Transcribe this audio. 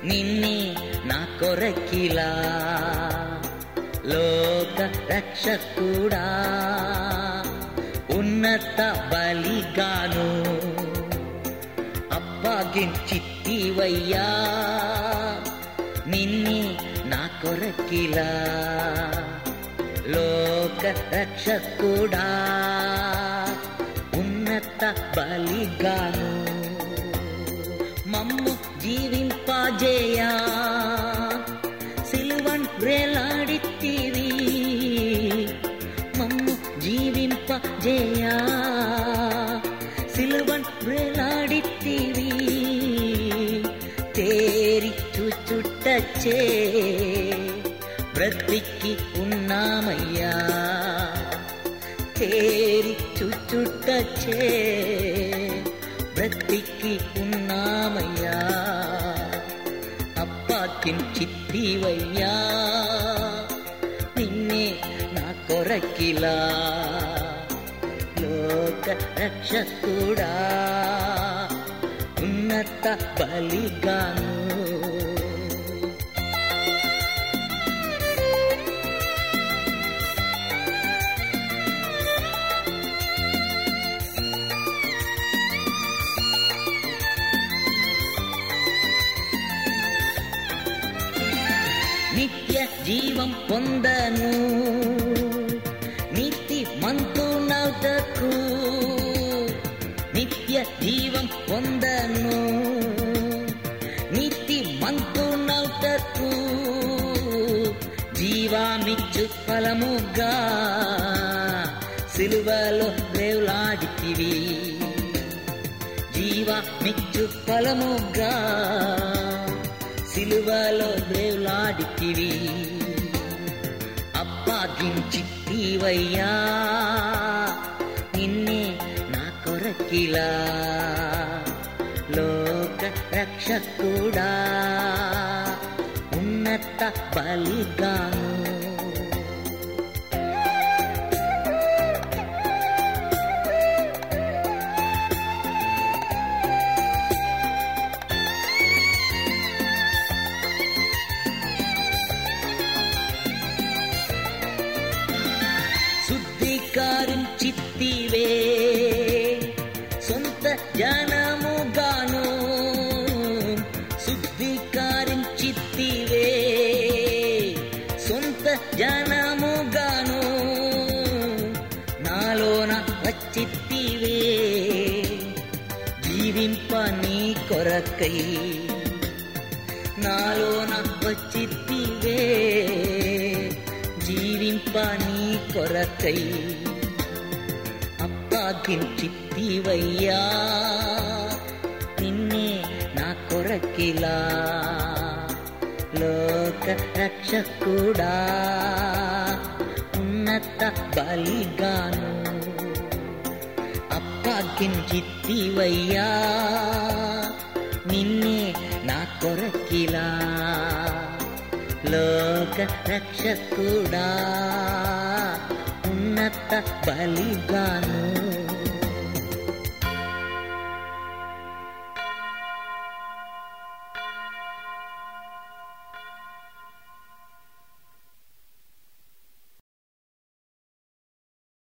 నిన్నే నా కొరకిలా లోక రక్షకుడా ఉన్నత బలిగాను అప్పగించితివయ్యా నిన్నే నా కొరకిలా లోక రక్షకుడా ఉన్నత బలిగాను మమ్ము జీవింపజేయా సిలువన్ వేలాడితివి మమ్ము జీవింపజేయా సిలువన్ వేలాడితివి తేరి చూచుటచ్చే బ్రతికి ఉన్నామయ్యా తేరి చూచుటచ్చే బ్రతికి ఉన్నామయ్యా అప్పగించితివయ్యా నిన్నే నా కొరకిలా లోక రక్షకుడా ఉన్నత బలిగాను నిత్య జీవం పొందను నీతి మంతునౌటకు నిత్య జీవం పొందను నీతి మంతునౌటకు జీవామిచ్చు ఫలముగా సిలువలో వేలాడితివి జీవామిచ్చు ఫలముగా సిలువలో వేలాడితివి అప్పగించితివయ్యా నిన్నే నా కొరకిలా లోక రక్షకుడా ఉన్నత బలిగాను శుద్ధీకరించితివే సొంత జనముగాను శుద్ధీకరించితివే సొంత జనముగాను నాలోన వచ్చితివే జీవింప నీ కొరకై నాలోన వచ్చితివే జీవింప నీ కొరకై అప్పగించితివయ్యా నిన్నే నా కొరకిలా లోక రక్షకుడా ఉన్నత బలిగాను అప్పగించితివయ్యా నిన్నే నా కొరకిలా లోక రక్షకుడా ఉన్నత బలిగాను